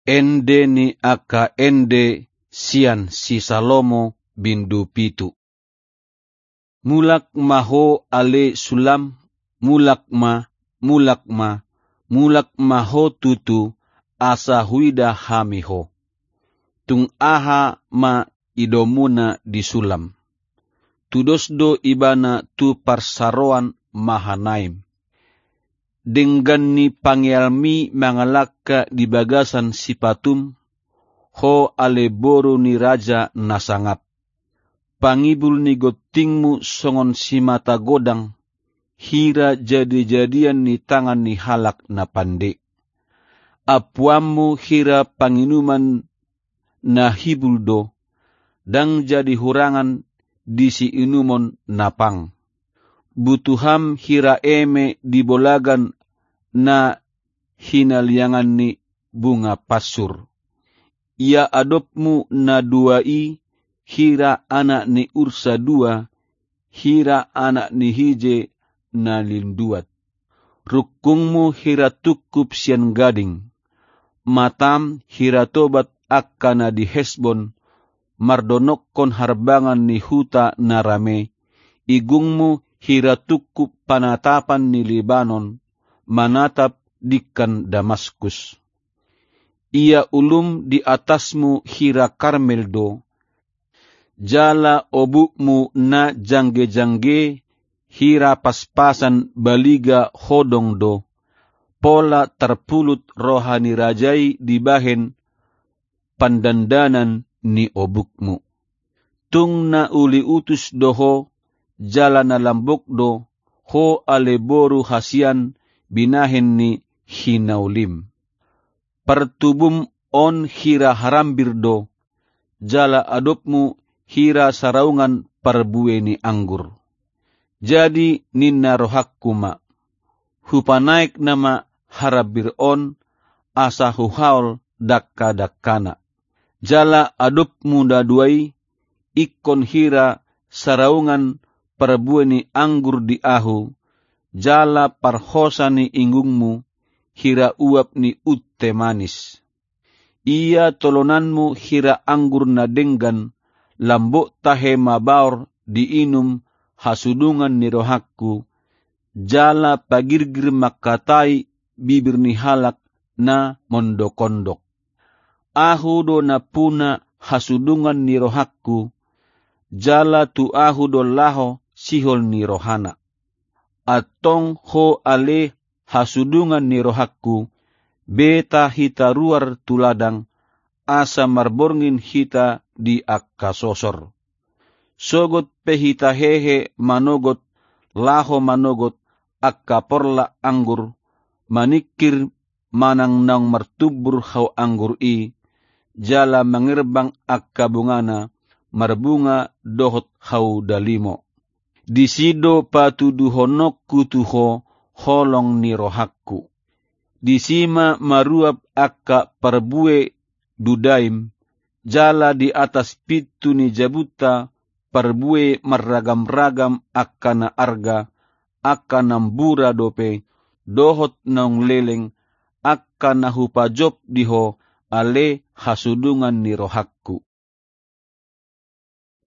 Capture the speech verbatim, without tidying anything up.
ende ni aka ende sian si Salomo bindu pitu. Mulak maho ale sulam, mulak ma, mulak ma, mulak maho tutu asa huida hamiho. Tung aha ma idomuna di sulam. Tudosdo ibana tu parsaroan mahanaim. Denggan ni pangyalmi mangalaka di bagasan sipatum, ho ale boru ni raja nasangat. Pangibul ni gotingmu songon si mata godang, hira jadi-jadian ni tangan ni halak na pande. Apuammu hira panginuman na hibuldo, dang jadi hurangan di si inumon napang. Butuham hira eme di bolagan na hinaliangan ni bunga pasur. Ia adopmu na duai, hira anak ni ursa dua, hira anak ni hije na linduat. Rukungmu hira tukup sian gading, matam hira tobat akkana di Hesbon, mardonokkon harbangan ni huta na rame, igungmu hira tukup panatapan ni Libanon, manatap dikan Damaskus. Ia ulum di atasmu hira Karmeldo, jala obukmu na jangge-jangge, hira paspasan baliga hodongdo, pola terpulut rohani rajai dibahen pandandanan ni obukmu. Tung na uli utus doho, jala na lambok do, ho aleboru hasian binahen ni hinaulim. Pertubum on hira harambir do, jala adopmu hira saraungan perbue ni anggur. Jadi ninna rohakkuma, hupanaik nama harabir on, asa huhaul dakka-dakkana. Jala adopmu daduai, ikon hira saraungan perbue ni anggur di ahu, jala parhosa ni ingungmu, hira uap ni utte manis. Ia tolonanmu hira anggur na denggan, lambok tahe mabaur diinum hasudungan ni rohakku, jala pagirgir makatai bibir ni halak na mondokondok. Ahu do na puna hasudungan ni rohakku, jala tu ahu do laho sihol ni rohana. Atong ho ale hasudungan ni rohakku, beta hita ruar tuladang, asa marborngin hita di akka sosor. Sogot pehita hehe manogot, laho manogot, akka porla anggur, manikir manang nang martubur hau anggur i, jala mangirbang akka bungana, marbunga dohot hau dalimo. Disido patuduhonokku tuho holong ni rohakku. Disima maruap akka perbue dudaim, jala di atas pitu ni jabuta, perbue meragam-ragam akka na arga, akka nambura dope, dohot naung leleng, akka na hupajop diho ale hasudungan ni rohakku.